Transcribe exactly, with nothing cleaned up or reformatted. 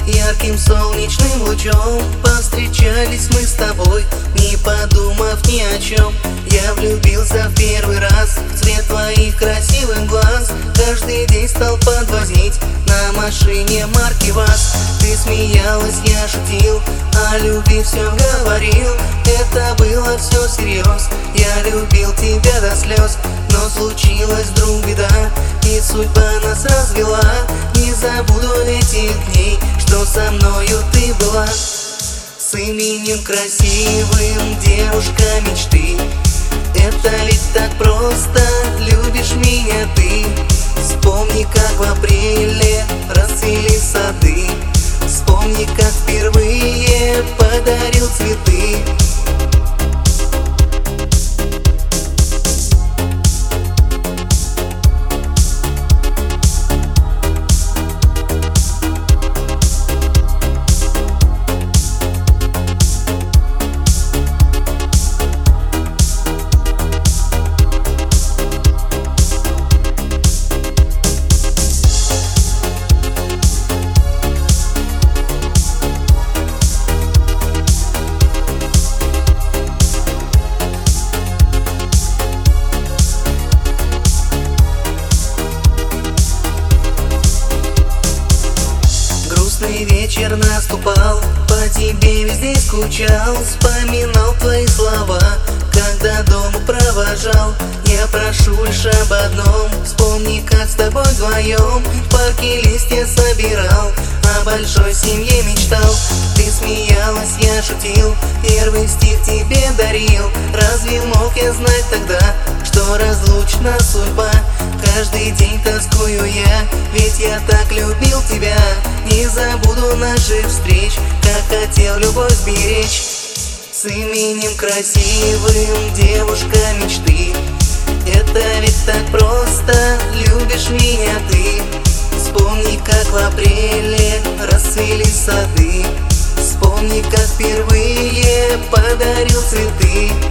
ярким солнечным лучом. Повстречались мы с тобой, не подумав ни о чем. Я влюбился в первый раз в цвет твоих красивых глаз. Каждый день стал подвозить на машине марки ВАЗ. Ты смеялась, я шутил, о любви все говорил. Это было все всерьез, я любил тебя до слез. Но случилась вдруг беда, и судьба нас развела. Не забуду этих дней, что со мною ты была. С именем красивым, девушка мечты. Это ведь так просто, любишь меня ты. Вспомни, как в апреле расцвели сады. Вспомни, как впервые подарил цветы. Вечер наступал, по тебе везде скучал. Вспоминал твои слова, когда дома провожал. Я прошу лишь об одном, вспомни, как с тобой вдвоем в парке листья собирал, о большой семье мечтал. Ты смеялась, я шутил, первый стих тебе дарил. Разве мог я знать тогда, что разлучна судьба? Каждый день тоскую я, ведь я так любил тебя. Не забуду наших встреч, как хотел любовь беречь. С именем красивым, девушка мечты. Это ведь так просто, любишь меня ты. Вспомни, как в апреле расцвели сады. Вспомни, как впервые подарил цветы.